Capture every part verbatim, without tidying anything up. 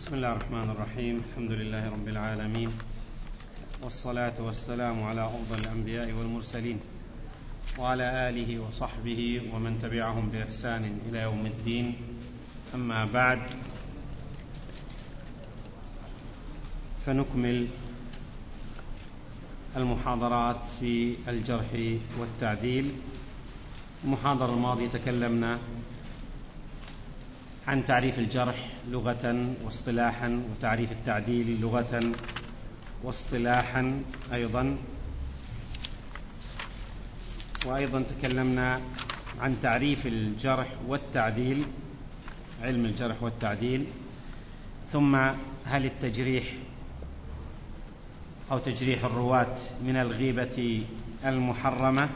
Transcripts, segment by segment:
بسم الله الرحمن الرحيم. الحمد لله رب العالمين، والصلاة والسلام على أفضل الأنبياء والمرسلين وعلى آله وصحبه ومن تبعهم بإحسان إلى يوم الدين. أما بعد، فنكمل المحاضرات في الجرح والتعديل. المحاضرة الماضية تكلمنا عن تعريف الجرح لغة واصطلاحا، وتعريف التعديل لغة واصطلاحا أيضا، وأيضا تكلمنا عن تعريف الجرح والتعديل، علم الجرح والتعديل، ثم هل التجريح أو تجريح الرواة من الغيبة المحرمة،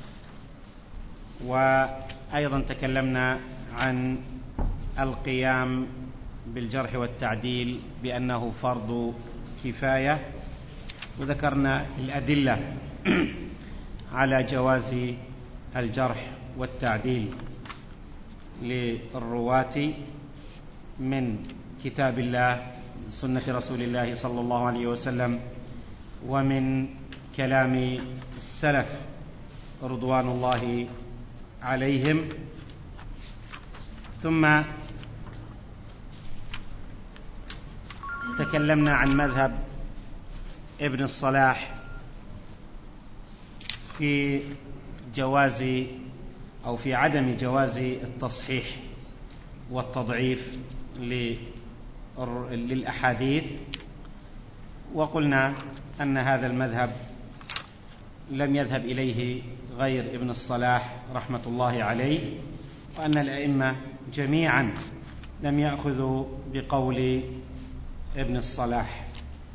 وأيضا تكلمنا عن القيام بالجرح والتعديل بأنه فرض كفاية، وذكرنا الأدلة على جواز الجرح والتعديل للرواة من كتاب الله، سنة رسول الله صلى الله عليه وسلم، ومن كلام السلف رضوان الله عليهم. ثم تكلمنا عن مذهب ابن الصلاح في جواز أو في عدم جواز التصحيح والتضعيف للأحاديث، وقلنا أن هذا المذهب لم يذهب إليه غير ابن الصلاح رحمة الله عليه، وأن الأئمة جميعا لم يأخذوا بقول ابن الصلاح.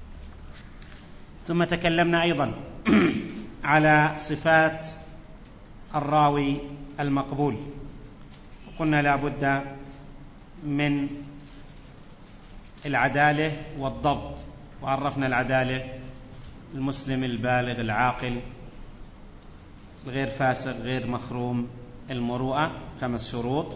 ثم تكلمنا أيضا على صفات الراوي المقبول، وقلنا لا بد من العدالة والضبط، وعرفنا العدالة: المسلم البالغ العاقل غير فاسق غير مخروم المروءة، خمس شروط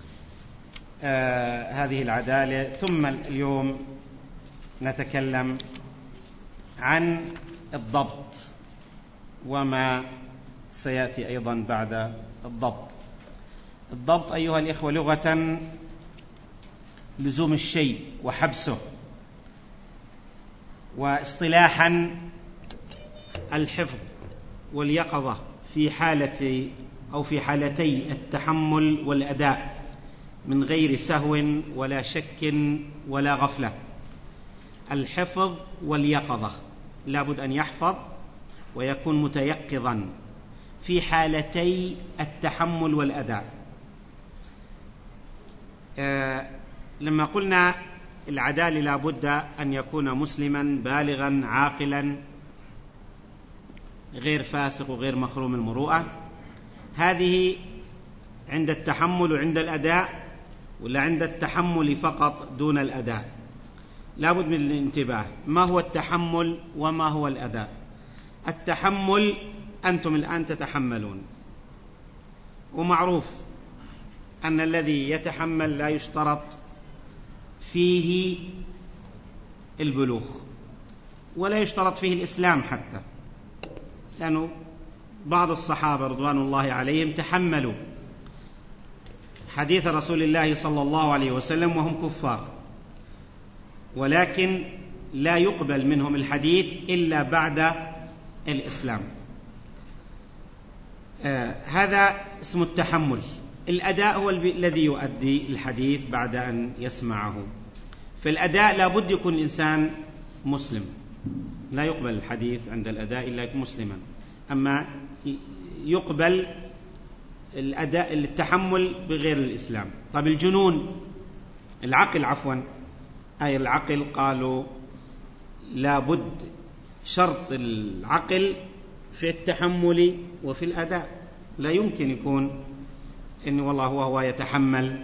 آه هذه العدالة. ثم اليوم نتكلم عن الضبط وما سيأتي أيضا بعد الضبط. الضبط أيها الإخوة لغة لزوم الشيء وحبسه، واصطلاحا الحفظ واليقظة في حالة أو في حالتي التحمل والأداء من غير سهو ولا شك ولا غفلة. الحفظ واليقظة لابد أن يحفظ ويكون متيقظا في حالتي التحمل والأداء. آه لما قلنا العدالة لابد أن يكون مسلما بالغا عاقلا غير فاسق وغير مخروم المروءة، هذه عند التحمل وعند الأداء، ولا عند التحمل فقط دون الأداء؟ لابد من الانتباه. ما هو التحمل وما هو الأداء؟ التحمل أنتم الآن تتحملون، ومعروف أن الذي يتحمل لا يشترط فيه البلوغ ولا يشترط فيه الإسلام حتى، لأنه بعض الصحابة رضوان الله عليهم تحملوا حديث رسول الله صلى الله عليه وسلم وهم كفار، ولكن لا يقبل منهم الحديث إلا بعد الإسلام. آه هذا اسم التحمل. الأداء هو الذي يؤدي الحديث بعد أن يسمعه. في الأداء لابد يكون الإنسان مسلم، لا يقبل الحديث عند الأداء إلا يكون مسلما. أما يقبل الأداء التحمل بغير الإسلام. طب الجنون، العقل عفوا أي العقل، قالوا لابد شرط العقل في التحمل وفي الأداء. لا يمكن يكون إن والله هو, هو يتحمل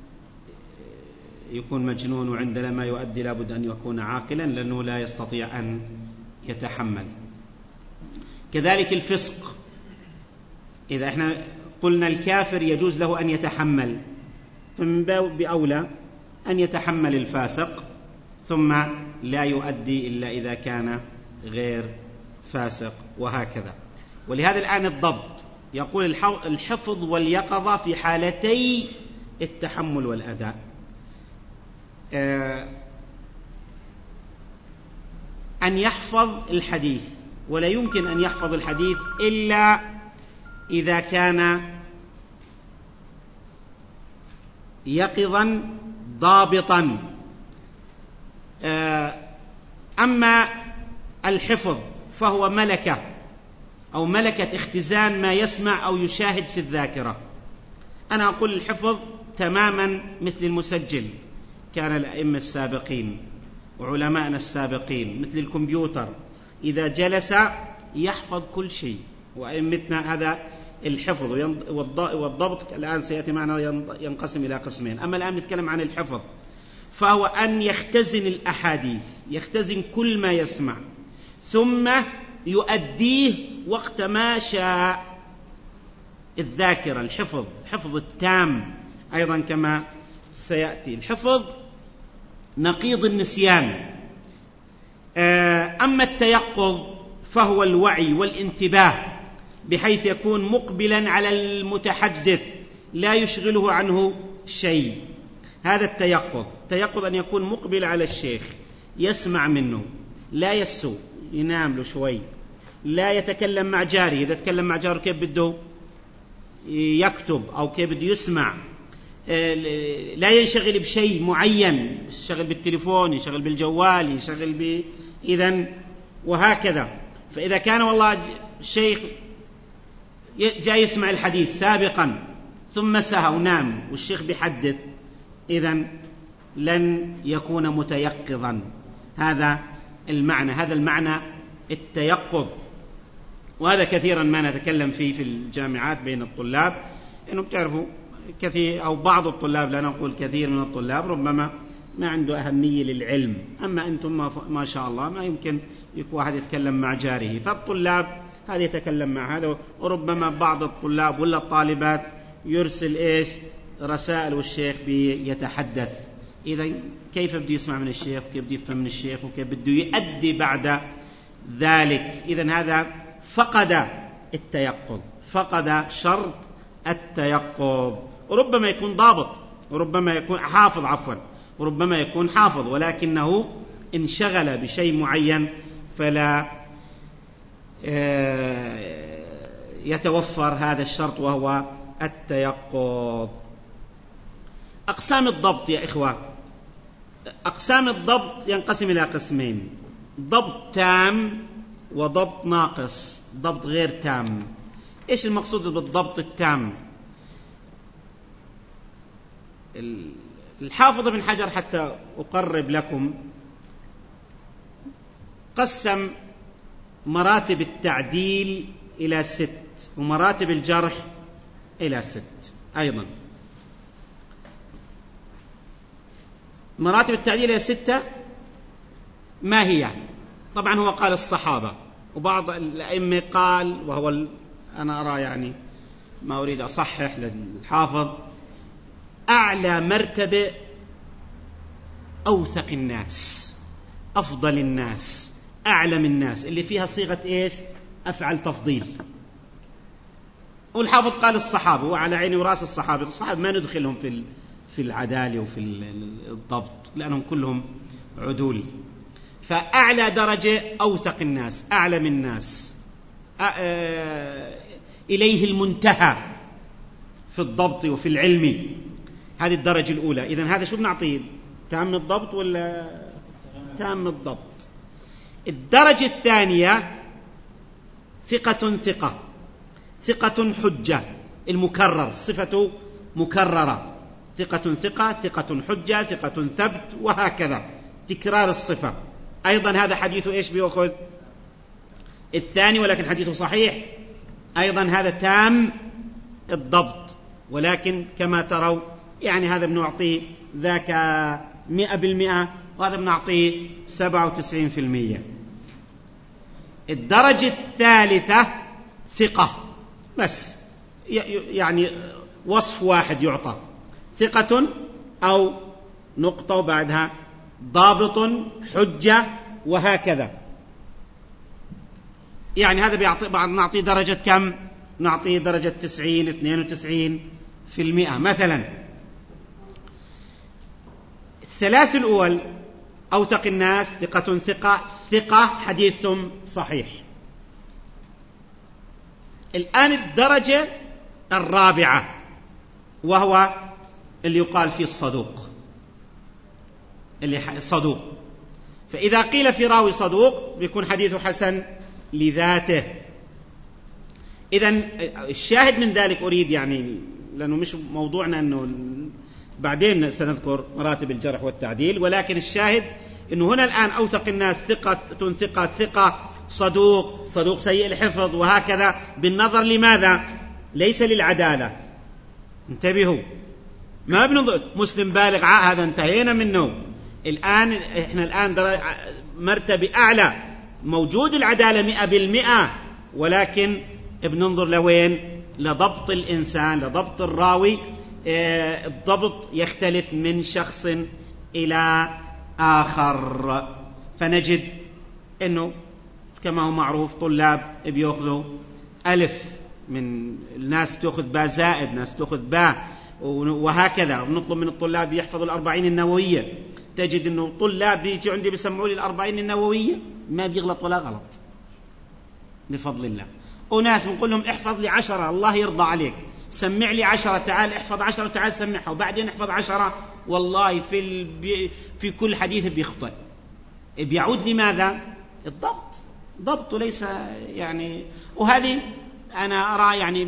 يكون مجنون، وعندما ما يؤدي لابد أن يكون عاقلا، لأنه لا يستطيع أن يتحمل. كذلك الفسق، إذا احنا قلنا الكافر يجوز له أن يتحمل، فمن باب أولى أن يتحمل الفاسق ثم لا يؤدي إلا إذا كان غير فاسق، وهكذا. ولهذا الآن الضبط يقول الحفظ واليقظة في حالتي التحمل والأداء. أن يحفظ الحديث، ولا يمكن أن يحفظ الحديث إلا إذا كان يقظا ضابطا. أما الحفظ فهو ملكة أو ملكة اختزان ما يسمع أو يشاهد في الذاكرة. أنا أقول الحفظ تماما مثل المسجل، كان الأئمة السابقين وعلماءنا السابقين مثل الكمبيوتر، إذا جلس يحفظ كل شيء، وأئمتنا هذا الحفظ والضبط. الآن سيأتي معنا ينقسم إلى قسمين. أما الآن نتكلم عن الحفظ، فهو أن يختزن الأحاديث، يختزن كل ما يسمع، ثم يؤديه وقت ما شاء. الذاكرة، الحفظ، الحفظ التام أيضا كما سيأتي. الحفظ نقيض النسيان. أما التيقظ فهو الوعي والانتباه، بحيث يكون مقبلا على المتحدث لا يشغله عنه شيء. هذا التيقظ. التيقظ أن يكون مقبل على الشيخ، يسمع منه، لا يسو، ينام له شوي، لا يتكلم مع جاره. إذا تكلم مع جاره كيف بده يكتب أو كيف بده يسمع، لا ينشغل بشيء معين، يشغل بالتليفون، يشغل بالجوال، يشغل ب... إذن وهكذا. فإذا كان والله الشيخ جاي يسمع الحديث سابقا ثم سهى ونام والشيخ بيحدث، إذن لن يكون متيقظا. هذا المعنى، هذا المعنى التيقظ. وهذا كثيرا ما نتكلم فيه في الجامعات بين الطلاب، إنه بتعرفوا كثير أو بعض الطلاب، لا نقول كثير من الطلاب، ربما ما عنده أهمية للعلم. أما أنتم ما شاء الله ما يمكن يكون واحد يتكلم مع جاره، فالطلاب هذا يتكلم مع هذا، وربما بعض الطلاب ولا الطالبات يرسل إيش رسائل والشيخ بيتحدث. إذا كيف بده يسمع من الشيخ، وكيف بده يفهم من الشيخ، وكيف بده يؤدي بعد ذلك؟ إذن هذا فقد التيقظ، فقد شرط التيقظ. وربما يكون ضابط، وربما يكون حافظ عفوا وربما يكون حافظ، ولكنه انشغل بشيء معين فلا يتوفر هذا الشرط وهو التيقظ. أقسام الضبط يا إخوة، أقسام الضبط ينقسم إلى قسمين: ضبط تام وضبط ناقص، ضبط غير تام. إيش المقصود بالضبط التام؟ الحافظ ابن حجر حتى أقرب لكم قسم مراتب التعديل إلى ست، ومراتب الجرح إلى ست أيضا. مراتب التعديل إلى ستة. ما هي؟ طبعا هو قال الصحابة، وبعض الأئمة قال، وهو أنا أرى يعني ما أريد أصحح للحافظ، أعلى مرتبة أوثق الناس، أفضل الناس، أعلم الناس، اللي فيها صيغة إيش؟ أفعل تفضيل. والحافظ قال الصحابة، وعلى عيني وراس الصحابة. الصحابة ما ندخلهم في في العدالة وفي الضبط لأنهم كلهم عدول. فأعلى درجة أوثق الناس، أعلم الناس، إليه المنتهى في الضبط وفي العلم. هذه الدرجة الأولى. إذن هذا شو بنعطيه؟ تام الضبط ولا تام الضبط؟ الدرجة الثانية ثقة ثقة، ثقة حجة، المكرر، صفة مكررة، ثقة ثقة، ثقة حجة، ثقة ثبت، وهكذا تكرار الصفة. أيضا هذا حديثه إيش بيأخذ؟ الثاني، ولكن حديثه صحيح. أيضا هذا تام الضبط، ولكن كما تروا يعني هذا بنعطيه ذاك مئة بالمئة، وهذا بنعطيه سبعة وتسعين في المئة. الدرجة الثالثة ثقة بس، يعني وصف واحد يعطى، ثقة أو نقطة وبعدها ضابط حجة وهكذا. يعني هذا بيعطي بعض، نعطيه درجة كم؟ نعطيه درجة تسعين اثنين وتسعين في المئة مثلا. الثلاث الأول أوثق الناس ثقة ثقة ثقة حديث صحيح. الآن الدرجة الرابعة وهو اللي يقال فيه الصدوق، اللي صدوق. فإذا قيل في راوي صدوق بيكون حديثه حسن لذاته. إذن الشاهد من ذلك أريد يعني، لأنه مش موضوعنا أنه بعدين سنذكر مراتب الجرح والتعديل، ولكن الشاهد أنه هنا الآن أوثق الناس ثقة ثقة ثقة صدوق صدوق سيء الحفظ وهكذا، بالنظر لماذا؟ ليس للعدالة. انتبهوا، ما بنظر مسلم بالغ هذا انتهينا منه. الآن إحنا الآن مرتبة أعلى، موجود العدالة مئة بالمئة، ولكن بننظر لوين؟ لضبط الإنسان، لضبط الراوي. الضبط يختلف من شخص إلى آخر. فنجد أنه كما هو معروف طلاب بيأخذوا ألف، من الناس بتأخذ باء زائد، ناس بتأخذ باء، وهكذا. بنطلب من الطلاب يحفظوا الأربعين النووية، تجد أنه طلاب بيجي عندي بيسمعوا لي الأربعين النووية ما بيغلط ولا غلط بفضل الله. وناس بنقول لهم احفظ لي عشرة، الله يرضى عليك، سمع لي عشرة، تعال احفظ عشرة، تعال سمعها، وبعدين احفظ عشرة، والله في ال... في كل حديث بيخطئ. بيعود لماذا؟ الضبط، ضبط ليس يعني. وهذه أنا أرى يعني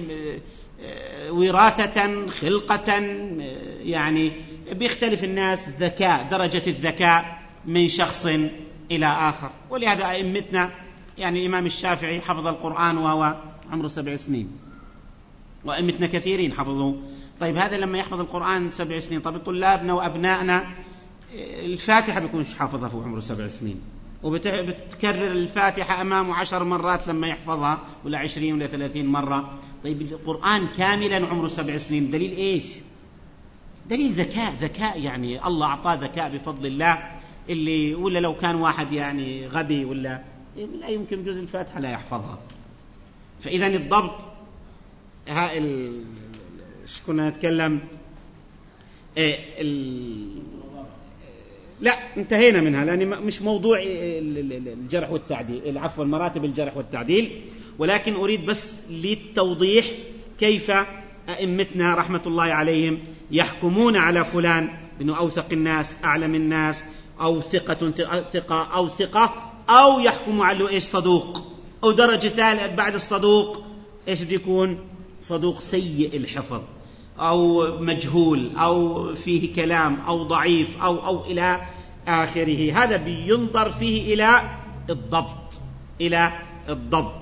وراثة خلقة، يعني بيختلف الناس ذكاء، درجة الذكاء من شخص إلى آخر. ولهذا أئمتنا، يعني الإمام الشافعي حفظ القرآن وهو عمره سبع سنين، وأئمتنا كثيرين حفظوا. طيب هذا لما يحفظ القرآن سبع سنين، طيب طلابنا وأبنائنا الفاتحة بيكونش حافظها في عمره سبع سنين، وبتكرر الفاتحة أمامه عشر مرات لما يحفظها، ولا عشرين ولا ثلاثين مرة. طيب القرآن كاملا عمره سبع سنين، دليل إيش؟ دليل ذكاء، ذكاء يعني الله أعطاه ذكاء بفضل الله. اللي ولا لو كان واحد يعني غبي ولا لا يمكن جزء الفاتحة لا يحفظها. فإذا الضبط ها ال... كنا نتكلم إيه ال... لا انتهينا منها، لأن مش موضوع الجرح والتعديل، عفوا مراتب الجرح والتعديل، ولكن أريد بس للتوضيح كيف أئمتنا رحمة الله عليهم يحكمون على فلان بأنه أوثق الناس، أعلم الناس، أو ثقة ثقة أو ثقة، أو يحكموا على إيش؟ صدوق، أو درجة ثالث بعد الصدوق إيش بيكون؟ صدوق سيء الحفظ، أو مجهول، أو فيه كلام، أو ضعيف، أو أو إلى آخره. هذا بينظر فيه إلى الضبط، إلى الضبط.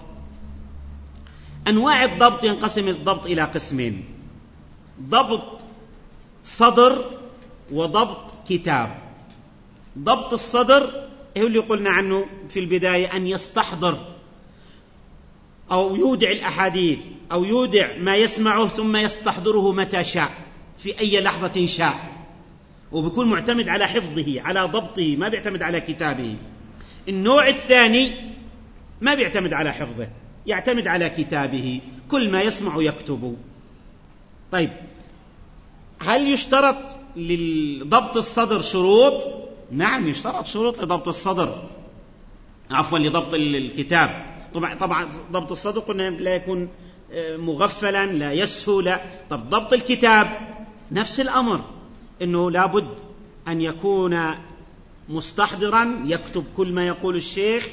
أنواع الضبط ينقسم الضبط إلى قسمين: ضبط صدر وضبط كتاب. ضبط الصدر هو اللي قلنا عنه في البداية، أن يستحضر أو يودع الأحاديث أو يودع ما يسمعه ثم يستحضره متى شاء في أي لحظة شاء، وبيكون معتمد على حفظه، على ضبطه، ما بيعتمد على كتابه. النوع الثاني ما بيعتمد على حفظه، يعتمد على كتابه، كل ما يسمع يكتب. طيب هل يشترط لضبط الصدر شروط؟ نعم يشترط شروط لضبط الصدر، عفوا لضبط الكتاب. طبعا طبعا ضبط الصدر قلنا لا يكون مغفلا، لا يسهو، لا. طب ضبط الكتاب نفس الأمر، إنه لابد أن يكون مستحضرا، يكتب كل ما يقول الشيخ،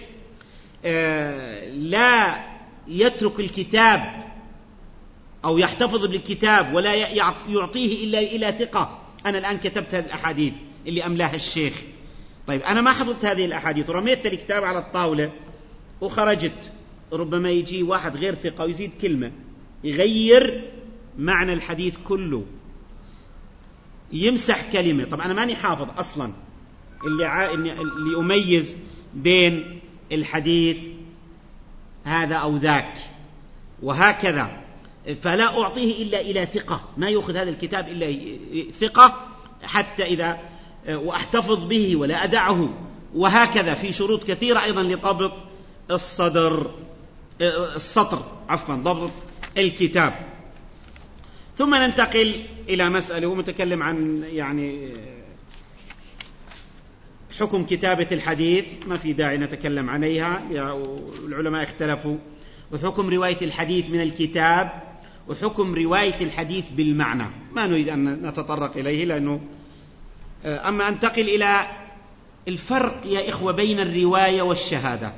لا يترك الكتاب أو يحتفظ بالكتاب ولا يعطيه إلا إلى ثقة. أنا الآن كتبت هذه الأحاديث اللي أملاها الشيخ، طيب أنا ما حفظت هذه الأحاديث ورميت الكتاب على الطاولة وخرجت، ربما يجي واحد غير ثقة ويزيد كلمة يغير معنى الحديث كله، يمسح كلمة. طب أنا ماني حافظ أصلا اللي, ع... اللي أميز بين الحديث هذا أو ذاك وهكذا، فلا أعطيه إلا إلى ثقة، ما يأخذ هذا الكتاب إلا ثقة، حتى إذا وأحتفظ به ولا أدعه، وهكذا في شروط كثيرة أيضا لضبط الصدر السطر عفوا ضبط الكتاب. ثم ننتقل إلى مسألة هو متكلم عن يعني حكم كتابة الحديث، ما في داعي نتكلم عليها، العلماء اختلفوا، وحكم رواية الحديث من الكتاب، وحكم رواية الحديث بالمعنى، ما نريد أن نتطرق إليه لأنه. أما أنتقل إلى الفرق يا إخوة بين الرواية والشهادة.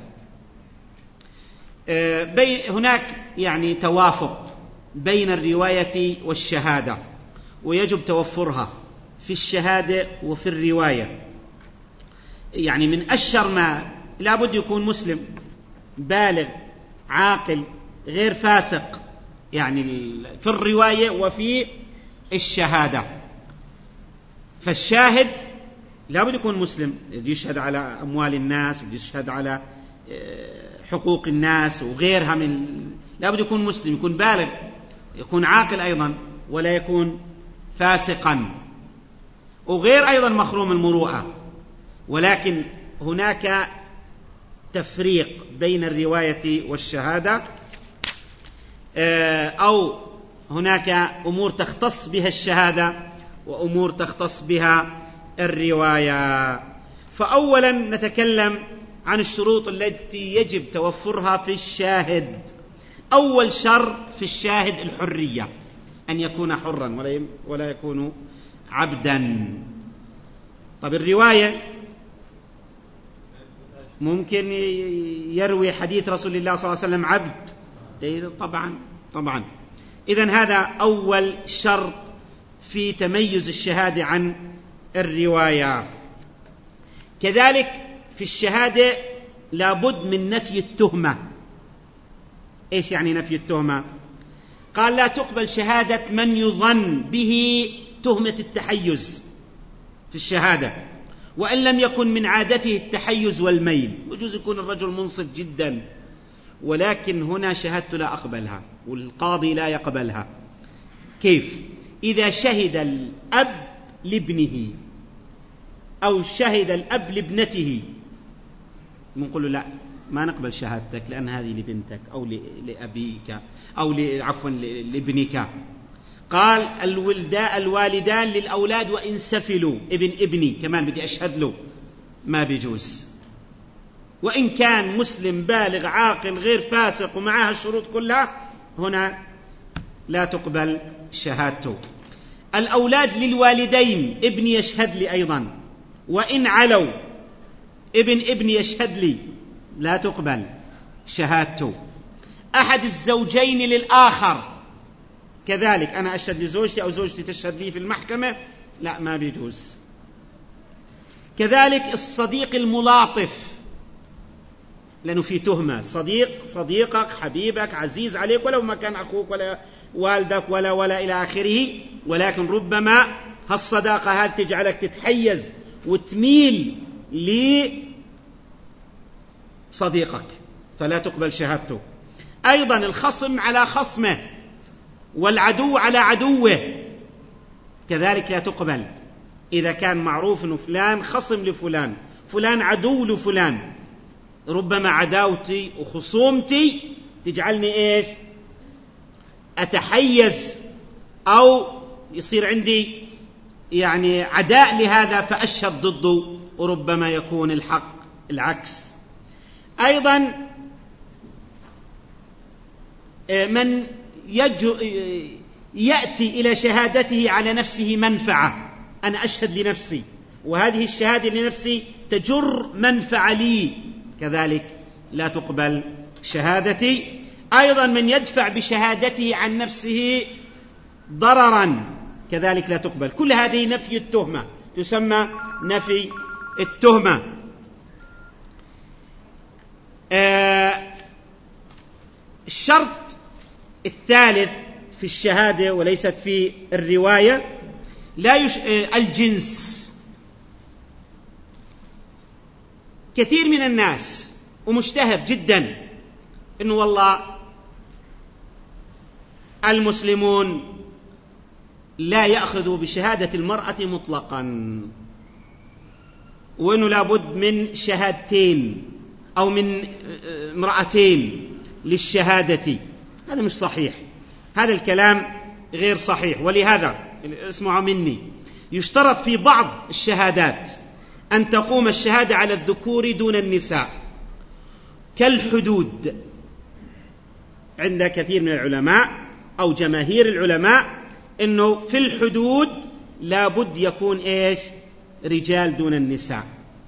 هناك يعني توافق بين الرواية والشهادة، ويجب توفرها في الشهادة وفي الرواية. يعني من أشهر ما لابد يكون مسلم بالغ عاقل غير فاسق، يعني في الرواية وفي الشهادة. فالشاهد لابد يكون مسلم، يشهد على أموال الناس، يشهد على حقوق الناس وغيرها، من لابد يكون مسلم، يكون بالغ، يكون عاقل أيضا، ولا يكون فاسقا، وغير أيضا مخروم المروءة. ولكن هناك تفريق بين الرواية والشهادة، أو هناك أمور تختص بها الشهادة وأمور تختص بها الرواية. فأولا نتكلم عن الشروط التي يجب توفرها في الشاهد. أول شرط في الشاهد الحرية، أن يكون حرا ولا يكون عبدا. طب الرواية ممكن يروي حديث رسول الله صلى الله عليه وسلم عبد؟ طبعا طبعا. إذن هذا أول شرط في تميز الشهادة عن الرواية. كذلك في الشهادة لابد من نفي التهمة. إيش يعني نفي التهمة؟ قال لا تقبل شهادة من يظن به تهمة التحيز في الشهادة، وإن لم يكن من عادته التحيز والميل. يجوز يكون الرجل منصف جدا، ولكن هنا شهادته لا أقبلها والقاضي لا يقبلها. كيف؟ إذا شهد الأب لابنه أو شهد الأب لابنته، نقول له لا، ما نقبل شهادتك لأن هذه لبنتك أو لأبيك أو عفوا لابنك. قال الولداء الوالدان للأولاد وإن سفلوا، ابن ابني كمان بدي أشهد له، ما بيجوز. وإن كان مسلم بالغ عاقل غير فاسق ومعها الشروط كلها، هنا لا تقبل شهادته. الأولاد للوالدين، ابني يشهد لي أيضا، وإن علوا ابن ابني يشهد لي، لا تقبل شهادته. أحد الزوجين للآخر كذلك، أنا أشهد لزوجتي أو زوجتي تشهد لي في المحكمة، لا، ما بيجوز. كذلك الصديق الملاطف، لأنه في تهمة، صديق صديقك حبيبك عزيز عليك، ولو ما كان أخوك ولا والدك ولا ولا إلى آخره، ولكن ربما هالصداقة هذه تجعلك تتحيز وتميل لصديقك، فلا تقبل شهادته. أيضا الخصم على خصمه والعدو على عدوه، كذلك لا تقبل. إذا كان معروف أنه فلان خصم لفلان، فلان عدو لفلان، ربما عداوتي وخصومتي تجعلني إيش؟ أتحيز، أو يصير عندي يعني عداء لهذا فأشهد ضده، وربما يكون الحق العكس. أيضا من يأتي إلى شهادته على نفسه منفعة، أنا أشهد لنفسي وهذه الشهادة لنفسي تجر منفعة لي، كذلك لا تقبل شهادتي. أيضا من يدفع بشهادته عن نفسه ضررا، كذلك لا تقبل. كل هذه نفي التهمة، تسمى نفي التهمة. آه الشرط الثالث في الشهادة وليست في الرواية لا يش... آه الجنس. كثير من الناس ومشتهر جدا إنه والله المسلمون لا يأخذوا بشهادة المرأة مطلقا، وأنه لابد من شهادتين أو من امرأتين للشهادة، هذا مش صحيح، هذا الكلام غير صحيح. ولهذا اسمعوا مني، يشترط في بعض الشهادات أن تقوم الشهادة على الذكور دون النساء، كالحدود عند كثير من العلماء أو جماهير العلماء أنه في الحدود لابد يكون إيش؟ رجال دون النساء.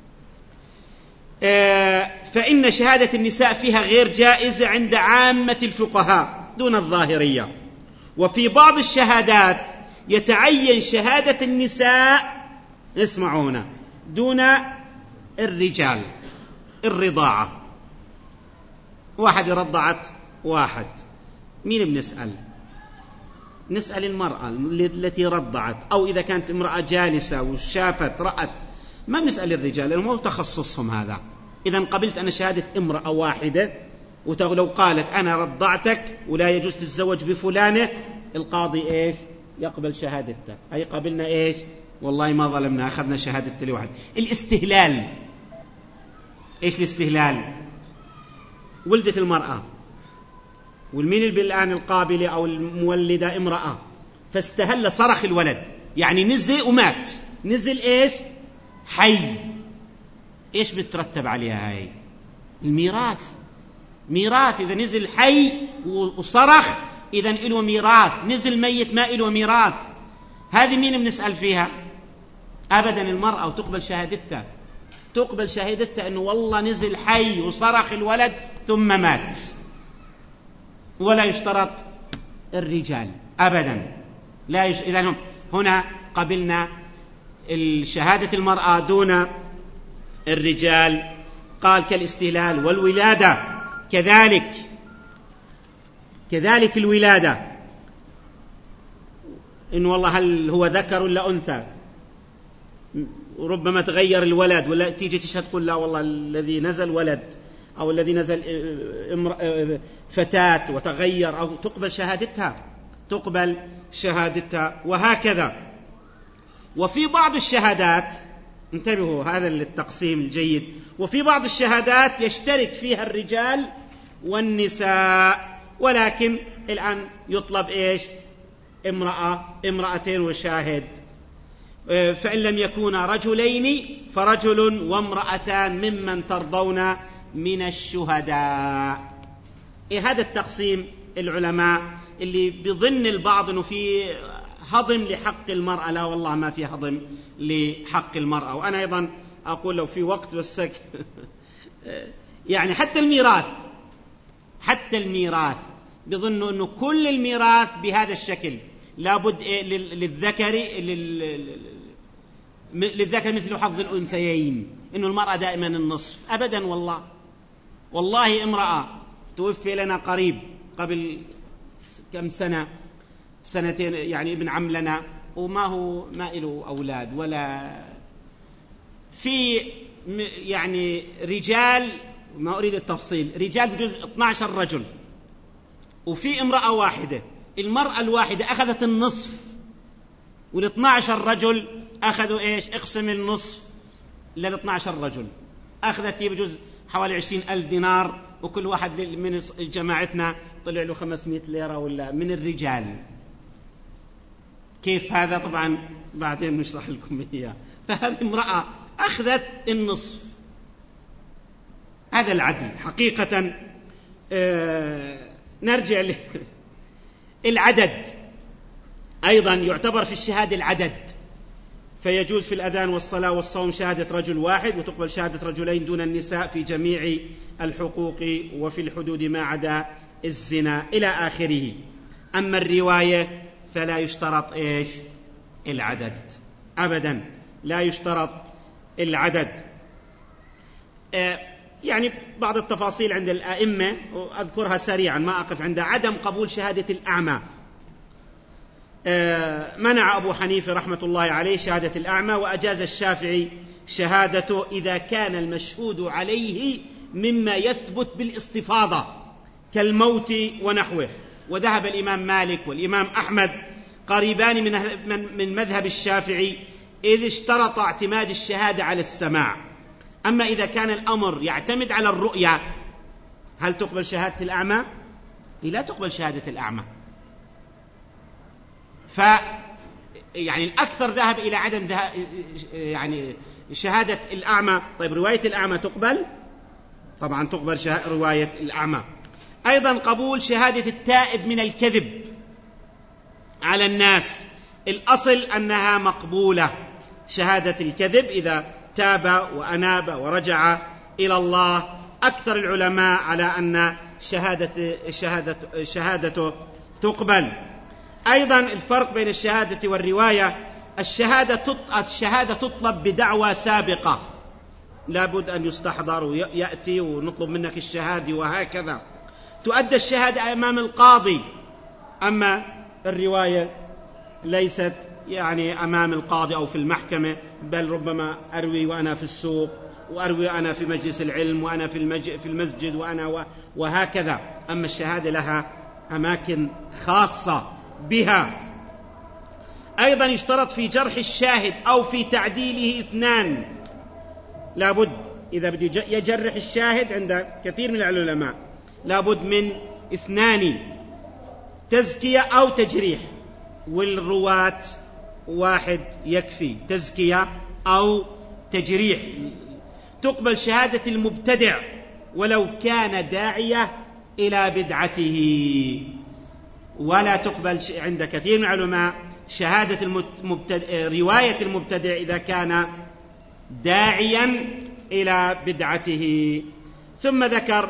فإن شهادة النساء فيها غير جائزة عند عامة الفقهاء دون الظاهرية. وفي بعض الشهادات يتعين شهادة النساء، اسمعوا هنا، دون الرجال. الرضاعة، واحد رضعت واحد، مين بنسأل؟ نسأل المرأة التي رضعت، أو إذا كانت امرأة جالسة وشافت رأت، ما بنسأل الرجال لأنه مو تخصصهم هذا. إذا قبلت أنا شهادة امرأة واحدة، ولو قالت أنا رضعتك ولا يجوز تتزوج بفلانة، القاضي إيش؟ يقبل شهادتها. أي قبلنا إيش؟ والله ما ظلمنا، أخذنا شهادة لواحد. الاستهلال، إيش الاستهلال؟ ولدت المرأة، والمين اللي الآن القابلة أو المولدة امرأة، فاستهل صرخ الولد، يعني نزل ومات، نزل إيش؟ حي. إيش بترتب عليها هاي؟ الميراث. ميراث إذا نزل حي وصرخ، إذا إله ميراث. نزل ميت ما إله ميراث. هذه مين بنسأل فيها؟ أبدا المرأة، وتقبل شهادتها، تقبل شهادتها أنه والله نزل حي وصرخ الولد ثم مات. ولا يشترط الرجال أبدا، لا يش... إذن هنا قبلنا الشهادة المرأة دون الرجال. قال كالاستهلال والولادة كذلك، كذلك الولادة، إن والله هل هو ذكر ولا أنثى، وربما تغير الولد، ولا تيجي تشهد تقول لا والله الذي نزل ولد، أو الذي نزل فتاة وتغير، أو تقبل شهادتها، تقبل شهادتها، وهكذا. وفي بعض الشهادات، انتبهوا هذا التقسيم الجيد، وفي بعض الشهادات يشترك فيها الرجال والنساء، ولكن الآن يطلب إيش؟ امرأة، امرأتين وشاهد. فإن لم يكونا رجلين فرجل وامرأتان ممن ترضون من الشهداء. إيه هذا التقسيم العلماء اللي بيظن البعض أنه في هضم لحق المرأة، لا والله ما في هضم لحق المرأة. وأنا أيضا أقول لو في وقت بس يعني حتى الميراث، حتى الميراث بيظنوا أنه كل الميراث بهذا الشكل، لابد للذكر للذكر مثل حظ الأنثيين، إنه المرأة دائما النصف. أبدا والله، والله امرأة توفي لنا قريب قبل كم سنة، سنتين يعني، ابن عم لنا، وما هو ما له أولاد ولا في يعني رجال، ما أريد التفصيل، رجال بجزء اثنا عشر رجل، وفي امرأة واحدة. المرأة الواحدة أخذت النصف، والاثنى عشر رجل أخذوا إيش؟ اقسم النصف للاثنى عشر رجل، أخذت بجزء حوالي عشرين ألف دينار، وكل واحد من جماعتنا طلع له خمسمائة ليرة ولا من الرجال. كيف هذا؟ طبعا بعدين نشرح لكم إياه. فهذه امرأة أخذت النصف. هذا العدل حقيقة. آه نرجع للعدد أيضا، يعتبر في الشهادة العدد، فيجوز في الأذان والصلاة والصوم شهادة رجل واحد، وتقبل شهادة رجلين دون النساء في جميع الحقوق وفي الحدود ما عدا الزنا إلى آخره. أما الرواية فلا يشترط إيش؟ العدد أبدا، لا يشترط العدد. آه يعني بعض التفاصيل عند الأئمة وأذكرها سريعا، ما أقف عند عدم قبول شهادة الأعمى. آه منع أبو حنيفة رحمة الله عليه شهادة الأعمى، وأجاز الشافعي شهادته إذا كان المشهود عليه مما يثبت بالاستفاضة كالموت ونحوه. وذهب الإمام مالك والإمام أحمد قريبان من من مذهب الشافعي إذ اشترط اعتماد الشهادة على السماع. أما إذا كان الأمر يعتمد على الرؤية، هل تقبل شهادة الأعمى؟ لا تقبل شهادة الأعمى. ف يعني الأكثر ذهب إلى عدم ذهب يعني شهادة الأعمى. طيب رواية الأعمى تقبل؟ طبعا تقبل رواية الأعمى. أيضا قبول شهادة التائب من الكذب على الناس، الأصل أنها مقبولة شهادة الكذب إذا تاب وأناب ورجع إلى الله. أكثر العلماء على أن شهادة شهادة شهادته تقبل. أيضا الفرق بين الشهادة والرواية، الشهادة الشهادة تطلب بدعوى سابقة، لابد أن يستحضر ويأتي ونطلب منك الشهادة وهكذا تؤدى الشهادة أمام القاضي. أما الرواية ليست يعني أمام القاضي أو في المحكمة، بل ربما أروي وأنا في السوق، وأروي أنا في مجلس العلم، وأنا في في المسجد، وأنا وهكذا. أما الشهادة لها أماكن خاصة بها. أيضا يشترط في جرح الشاهد أو في تعديله اثنان، لابد إذا بده يجرح الشاهد عند كثير من العلماء لابد من اثنان، تزكية أو تجريح، والرواة واحد يكفي، تزكية أو تجريح. تقبل شهادة المبتدع ولو كان داعية إلى بدعته، ولا تقبل عند كثير من العلماء شهادة المبتدع رواية المبتدع إذا كان داعيا إلى بدعته. ثم ذكر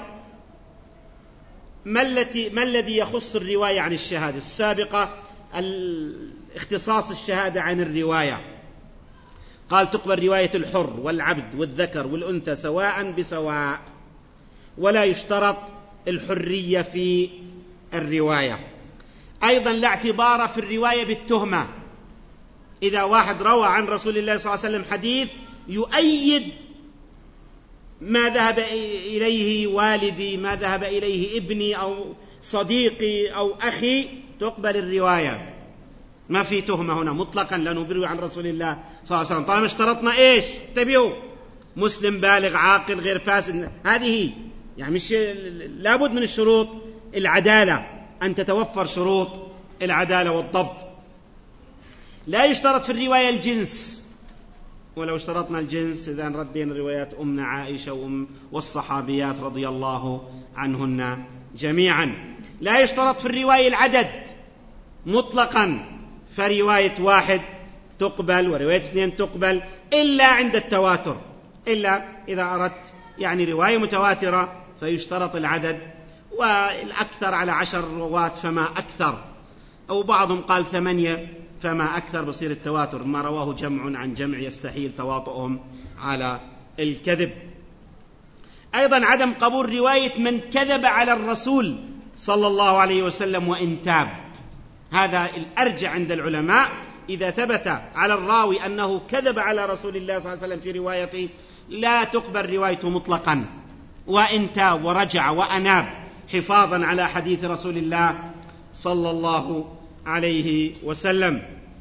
ما التي ما الذي يخص الرواية عن الشهادة السابقة، اختصاص الشهادة عن الرواية. قال تقبل رواية الحر والعبد والذكر والأنثى سواء بسواء، ولا يشترط الحرية في الرواية. أيضا لا اعتبار في الرواية بالتهمة. إذا واحد روى عن رسول الله صلى الله عليه وسلم حديث يؤيد ما ذهب إليه والدي، ما ذهب إليه ابني أو صديقي أو أخي، تقبل الرواية، ما في تهمة هنا مطلقا، لأنه بيروي عن رسول الله صلى الله عليه وسلم. طالما اشترطنا إيش؟ انتبهوا، مسلم بالغ عاقل غير فاسد، هذه يعني مش لابد من الشروط العدالة، أن تتوفر شروط العدالة والضبط. لا يشترط في الرواية الجنس، ولو اشترطنا الجنس إذا ردينا روايات أمنا عائشة وأم والصحابيات رضي الله عنهن جميعا. لا يشترط في الرواية العدد مطلقا، فرواية واحد تقبل ورواية اثنين تقبل إلا عند التواتر، إلا إذا أردت يعني رواية متواترة فيشترط العدد، والأكثر على عشر رواة فما أكثر، أو بعضهم قال ثمانية فما أكثر، بصير التواتر ما رواه جمع عن جمع يستحيل تواطؤهم على الكذب. أيضا عدم قبول رواية من كذب على الرسول صلى الله عليه وسلم وإن تاب، هذا الأرجع عند العلماء. إذا ثبت على الراوي أنه كذب على رسول الله صلى الله عليه وسلم في روايته لا تقبل روايته مطلقا وإن تاب ورجع وأناب، حفاظا على حديث رسول الله صلى الله عليه وسلم.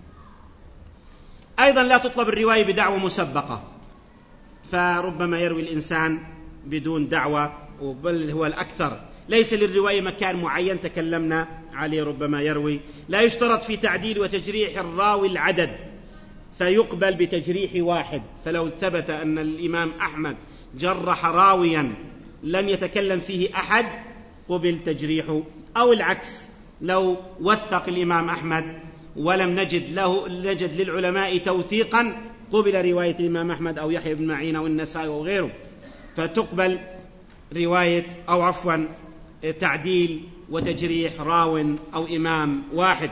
أيضا لا تطلب الرواية بدعوة مسبقة، فربما يروي الإنسان بدون دعوة، بل هو الأكثر. ليس للرواية مكان معين تكلمنا عليه، ربما يروي. لا يشترط في تعديل وتجريح الراوي العدد، فيقبل بتجريح واحد، فلو ثبت أن الإمام أحمد جرح راويا لم يتكلم فيه أحد قبل تجريحه، أو العكس، لو وثق الإمام أحمد ولم نجد له نجد للعلماء توثيقا قبل رواية الإمام أحمد أو يحيى بن معين أو النسائي أو غيره، فتقبل رواية أو عفوا تعديل وتجريح راو أو إمام واحد.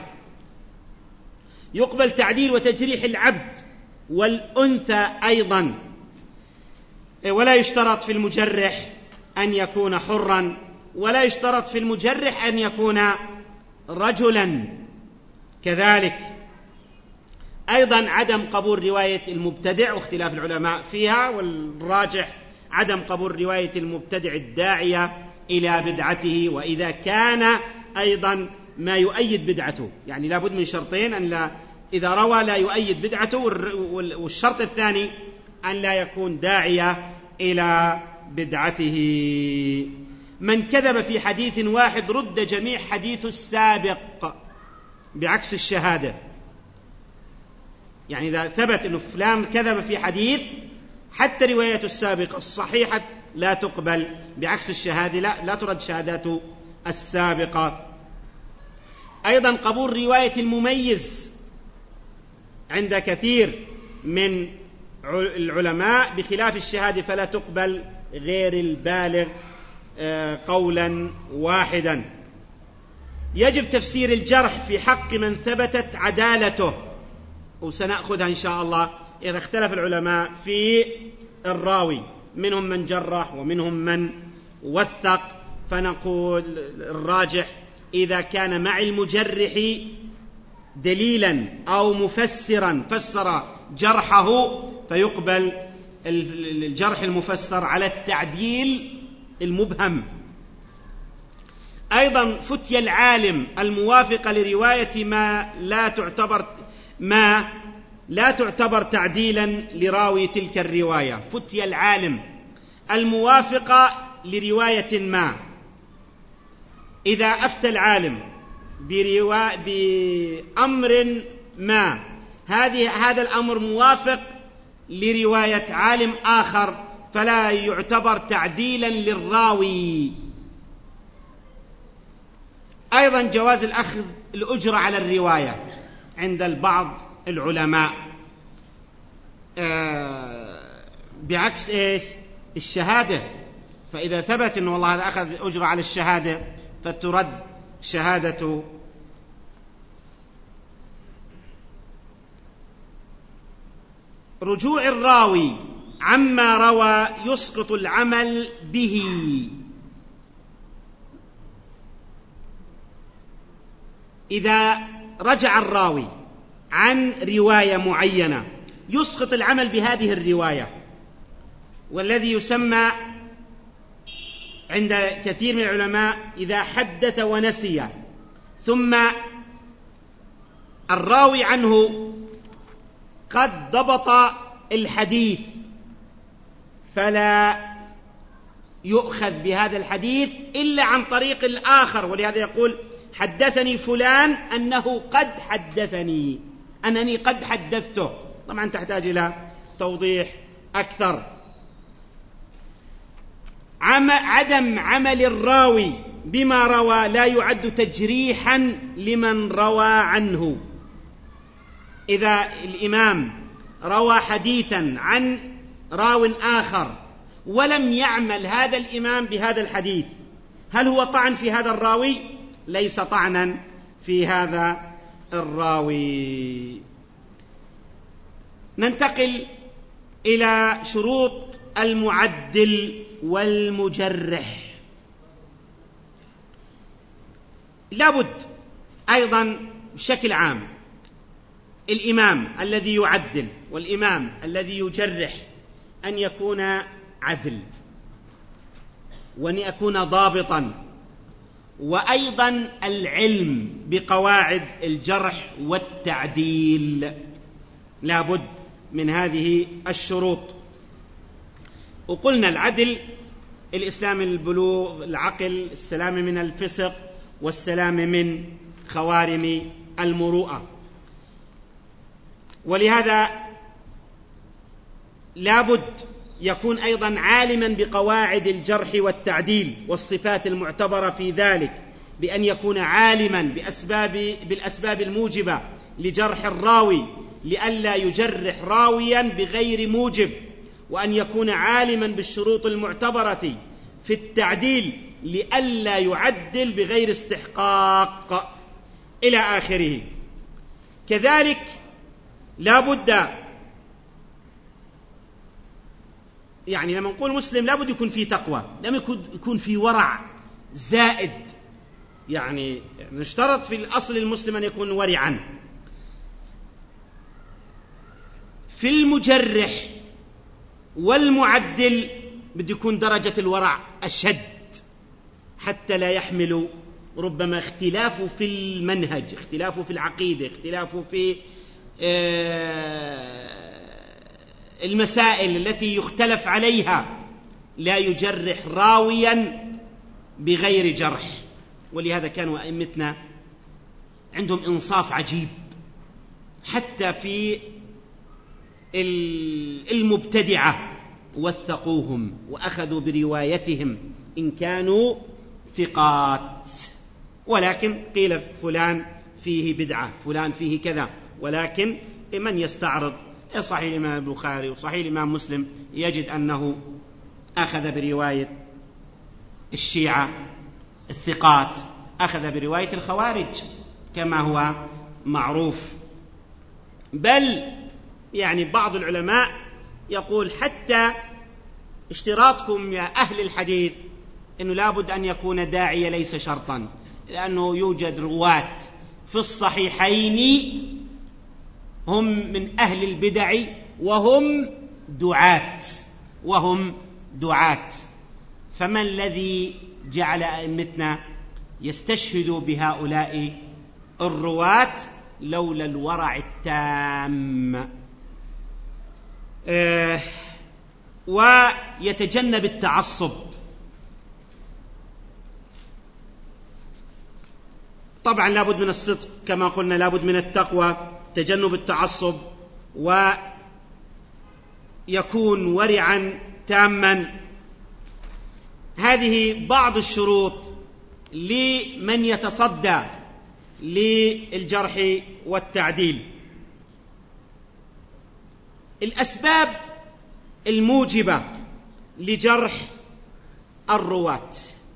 يقبل تعديل وتجريح العبد والأنثى أيضا، ولا يشترط في المجرح أن يكون حرا، ولا يشترط في المجرح أن يكون رجلا كذلك. أيضا عدم قبول رواية المبتدع، واختلاف العلماء فيها، والراجح عدم قبول رواية المبتدع الداعية إلى بدعته، وإذا كان أيضا ما يؤيد بدعته، يعني لابد من شرطين: أن لا إذا روى لا يؤيد بدعته. والشرط الثاني أن لا يكون داعية إلى بدعته. من كذب في حديث واحد رد جميع حديث السابق، بعكس الشهادة. يعني إذا ثبت أنه فلان كذب في حديث، حتى رواية السابق الصحيحة لا تقبل، بعكس الشهادة لا, لا ترد شهادات السابقة. أيضا قبول رواية المميز عند كثير من العلماء بخلاف الشهادة، فلا تقبل غير البالغ قولا واحدا. يجب تفسير الجرح في حق من ثبتت عدالته، وسنأخذها إن شاء الله. إذا اختلف العلماء في الراوي، منهم من جرح ومنهم من وثق، فنقول الراجح إذا كان مع المجرح دليلا أو مفسرا فسر جرحه فيقبل الجرح المفسر على التعديل المبهم. أيضا فتيا العالم الموافقة لرواية ما لا تعتبر ما لا تعتبر تعديلا لراوي تلك الرواية. فتيا العالم الموافقة لرواية ما، إذا أفتى العالم بروا... بأمر ما هذه هذا الأمر موافق لرواية عالم آخر فلا يعتبر تعديلا للراوي. أيضا جواز الأخذ الأجرة على الرواية عند البعض العلماء، آه بعكس إيش الشهادة. فإذا ثبت أنه والله هذا أخذ أجرة على الشهادة فترد شهادته. رجوع الراوي عما روى يسقط العمل به. إذا رجع الراوي عن رواية معينة يسقط العمل بهذه الرواية، والذي يسمى عند كثير من العلماء إذا حدث ونسي ثم الراوي عنه قد ضبط الحديث فلا يؤخذ بهذا الحديث إلا عن طريق الآخر. ولهذا يقول حدثني فلان أنه قد حدثني، أنني قد حدثته. طبعا تحتاج إلى توضيح أكثر. عم عدم عمل الراوي بما روى لا يعد تجريحا لمن روى عنه. إذا الإمام روى حديثا عن راو آخر ولم يعمل هذا الإمام بهذا الحديث، هل هو طعن في هذا الراوي؟ ليس طعنا في هذا الراوي. ننتقل إلى شروط المعدل والمجرح. لابد أيضا بشكل عام الإمام الذي يعدل والإمام الذي يجرح أن يكون عدل، وأن يكون ضابطا، وأيضا العلم بقواعد الجرح والتعديل. لابد من هذه الشروط. وقلنا العدل الإسلام، البلوغ، العقل، السلام من الفسق، والسلام من خوارم المروءة. ولهذا لابد يكون أيضا عالما بقواعد الجرح والتعديل والصفات المعتبرة في ذلك، بأن يكون عالما بأسباب بالأسباب الموجبة لجرح الراوي لئلا يجرح راويا بغير موجب، وأن يكون عالما بالشروط المعتبرة في التعديل لئلا يعدل بغير استحقاق إلى آخره. كذلك لا بد، يعني لما نقول مسلم لا بد يكون فيه تقوى، لم يكون فيه ورع زائد. يعني نشترط في الأصل المسلم أن يكون ورعا. في المجرح والمعدل بده يكون درجة الورع أشد، حتى لا يحمل ربما اختلافه في المنهج، اختلافه في العقيدة، اختلافه في المسائل التي يختلف عليها لا يجرح راويا بغير جرح. ولهذا كانوا أئمتنا عندهم إنصاف عجيب حتى في المبتدعة، وثقوهم وأخذوا بروايتهم إن كانوا ثقات، ولكن قيل فلان فيه بدعة، فلان فيه كذا. ولكن من يستعرض صحيح الإمام البخاري وصحيح الإمام مسلم يجد أنه أخذ برواية الشيعة الثقات، أخذ برواية الخوارج كما هو معروف. بل يعني بعض العلماء يقول حتى اشتراطكم يا أهل الحديث أنه لابد أن يكون داعية ليس شرطا، لأنه يوجد رواة في الصحيحين هم من أهل البدع وهم دعاة وهم دعاة فما الذي جعل أئمتنا يستشهدوا بهؤلاء الرواة لولا الورع التام؟ أه ويتجنب التعصب. طبعا لابد من الصدق كما قلنا، لابد من التقوى، تجنب التعصب، ويكون ورعا تاما. هذه بعض الشروط لمن يتصدى للجرح والتعديل. الأسباب الموجبة لجرح الرواة،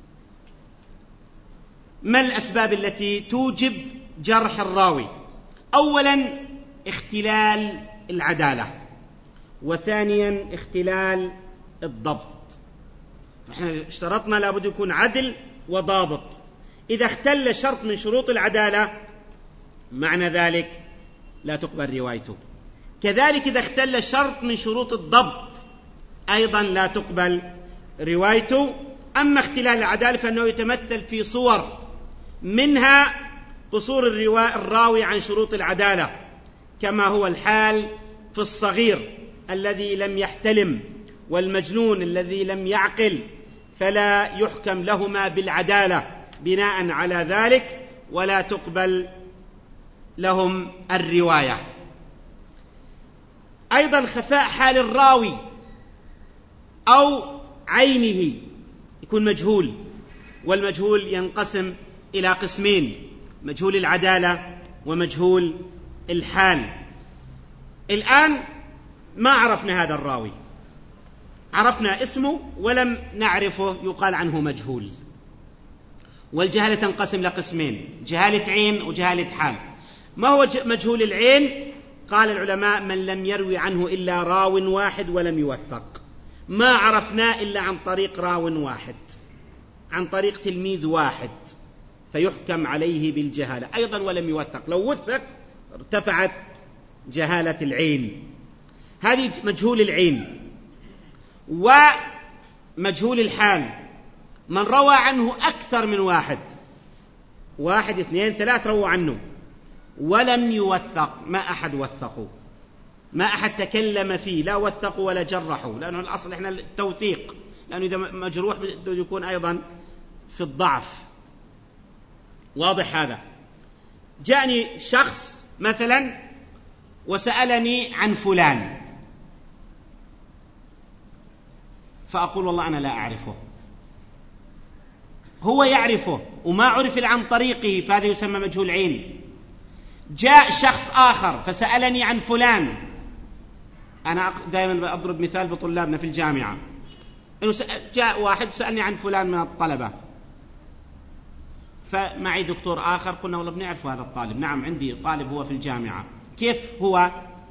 ما الأسباب التي توجب جرح الراوي؟ أولا اختلال العدالة، وثانيا اختلال الضبط. احنا اشترطنا لابد يكون عدل وضابط. إذا اختل شرط من شروط العدالة معنى ذلك لا تقبل روايته. كذلك إذا اختل شرط من شروط الضبط أيضا لا تقبل روايته. أما اختلال العدالة فإنه يتمثل في صور، منها قصور الراوي عن شروط العدالة كما هو الحال في الصغير الذي لم يحتلم والمجنون الذي لم يعقل، فلا يحكم لهما بالعدالة بناء على ذلك ولا تقبل لهم الرواية. أيضا خفاء حال الراوي أو عينه، يكون مجهول، والمجهول ينقسم إلى قسمين: مجهول العدالة ومجهول الحال. الآن ما عرفنا هذا الراوي، عرفنا اسمه ولم نعرفه، يقال عنه مجهول. والجهالة تنقسم لقسمين: جهالة عين وجهالة حال. ما هو مجهول العين؟ قال العلماء: من لم يروي عنه إلا راو واحد ولم يوثق، ما عرفناه إلا عن طريق راو واحد، عن طريق تلميذ واحد، فيحكم عليه بالجهالة أيضا ولم يوثق. لو وثق ارتفعت جهالة العين. هذه مجهول العين. ومجهول الحال من روى عنه أكثر من واحد، واحد اثنين ثلاث روى عنه ولم يوثق، ما أحد وثقوا، ما أحد تكلم فيه، لا وثقوا ولا جرحوا، لأنه الأصل إحنا التوثيق، لأنه إذا مجروح يكون أيضا في الضعف. واضح هذا؟ جاءني شخص مثلا وسألني عن فلان، فأقول والله أنا لا أعرفه، هو يعرفه وما عرف عن طريقه، فهذا يسمى مجهول عين. جاء شخص آخر فسألني عن فلان، أنا دائما أضرب مثال بطلابنا في الجامعة، إنه جاء واحد سألني عن فلان من الطلبة، فمعي دكتور آخر قلنا والله بنعرف هذا الطالب، نعم عندي طالب هو في الجامعة، كيف هو؟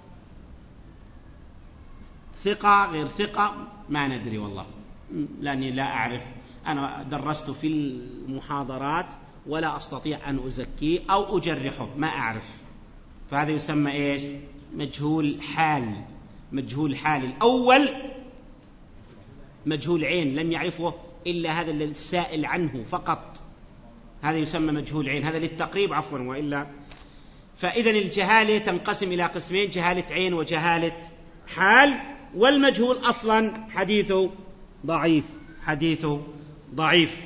ثقة غير ثقة؟ ما ندري والله، لأني لا أعرف، أنا درست في المحاضرات ولا أستطيع أن أزكيه أو أجرحه، ما أعرف. فهذا يسمى إيش؟ مجهول حال. مجهول حال الأول مجهول عين، لم يعرفه إلا هذا السائل عنه فقط، هذا يسمى مجهول عين، هذا للتقريب عفوا، وإلا فإذن الجهالة تنقسم إلى قسمين: جهالة عين وجهالة حال. والمجهول أصلا حديثه ضعيف، حديثه ضعيف.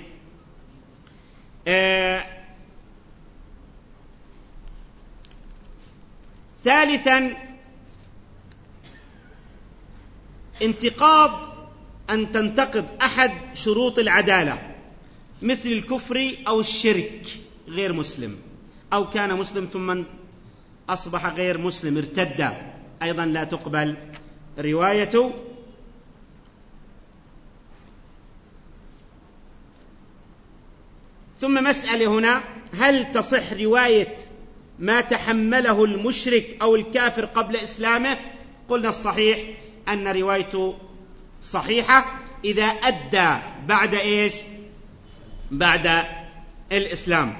آه ثالثا، انتقاض أن تنتقض أحد شروط العدالة، مثل الكفر أو الشرك، غير مسلم، أو كان مسلم ثم أصبح غير مسلم، ارتد، أيضا لا تقبل روايته. ثم مسألة هنا: هل تصح رواية ما تحمله المشرك أو الكافر قبل إسلامه؟ قلنا الصحيح أن روايته صحيحة إذا أدى بعد إيش؟ بعد الإسلام.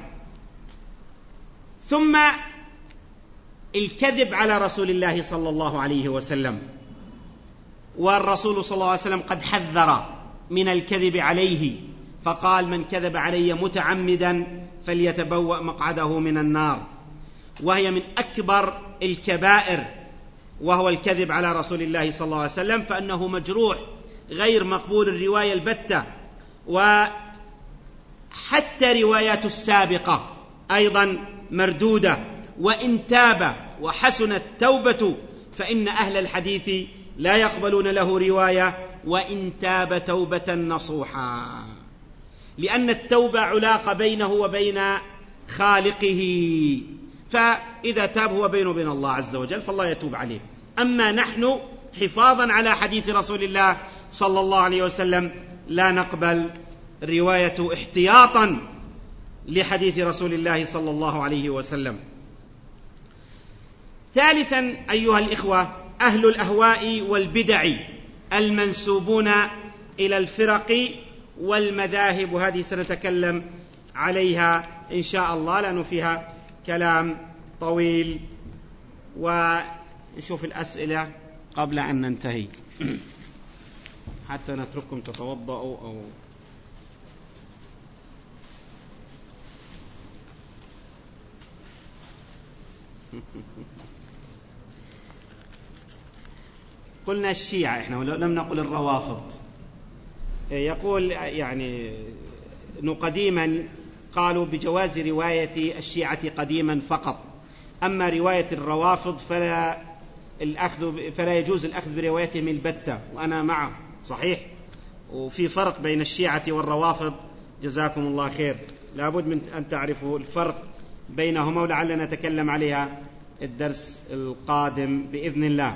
ثم الكذب على رسول الله صلى الله عليه وسلم، والرسول صلى الله عليه وسلم قد حذر من الكذب عليه، فقال: من كذب علي متعمدا فليتبوأ مقعده من النار، وهي من أكبر الكبائر، وهو الكذب على رسول الله صلى الله عليه وسلم، فأنه مجروح غير مقبول الرواية البتة. وحتى روايات السابقة أيضا مردودة، وإن تاب وحسنت توبة فإن أهل الحديث لا يقبلون له رواية وإن تاب توبة نصوحا، لأن التوبة علاقة بينه وبين خالقه، فإذا تاب هو بينه وبين الله عز وجل فالله يتوب عليه. أما نحن حفاظا على حديث رسول الله صلى الله عليه وسلم لا نقبل رواية احتياطا لحديث رسول الله صلى الله عليه وسلم. ثالثا أيها الإخوة، أهل الأهواء والبدع المنسوبون إلى الفرق والمذاهب، وهذه سنتكلم عليها إن شاء الله لأنه فيها كلام طويل. ونشوف الأسئلة قبل أن ننتهي حتى نترككم تتوضأوا أو قلنا الشيعة إحنا ولم نقل الروافض. يقول يعني إنه قديما قالوا بجواز رواية الشيعة قديما فقط، أما رواية الروافض فلا الأخذ فلا يجوز الأخذ بروايتهم البتة، وأنا معه صحيح. وفي فرق بين الشيعة والروافض، جزاكم الله خير، لابد من أن تعرفوا الفرق بينهما، ولعلنا نتكلم عليها الدرس القادم بإذن الله.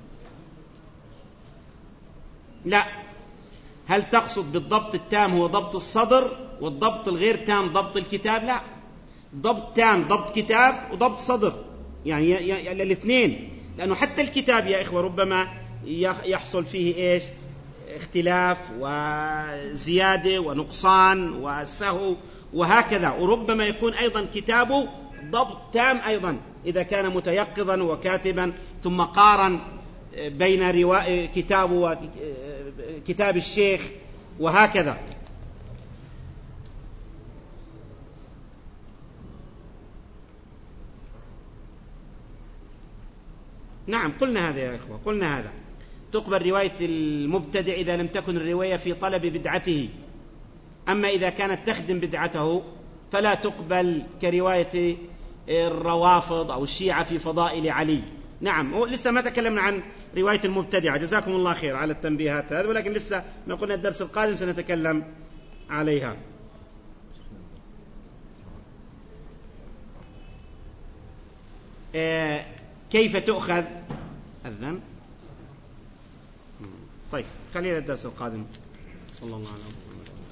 لا، هل تقصد بالضبط التام هو ضبط الصدر والضبط الغير تام ضبط الكتاب؟ لا، ضبط تام ضبط كتاب وضبط صدر، يعني الاثنين، لأنه حتى الكتاب يا إخوة ربما يحصل فيه إيش؟ اختلاف وزيادة ونقصان وسهو وهكذا، وربما يكون أيضا كتابه ضبط تام أيضا إذا كان متيقظا وكاتبا ثم قارن بين رواء كتابه وكتاب الشيخ وهكذا. نعم قلنا هذا يا إخوة، قلنا هذا تقبل رواية المبتدع إذا لم تكن الرواية في طلب بدعته، أما إذا كانت تخدم بدعته فلا تقبل كرواية الروافض أو الشيعة في فضائل علي. نعم لسه ما تكلمنا عن رواية المبتدعة، جزاكم الله خير على التنبيهات هذه، ولكن لسه ما قلنا الدرس القادم سنتكلم عليها. آه كيف تؤخذ الذنب؟ طيب خلينا الدرس القادم. صلى الله عليه وسلم.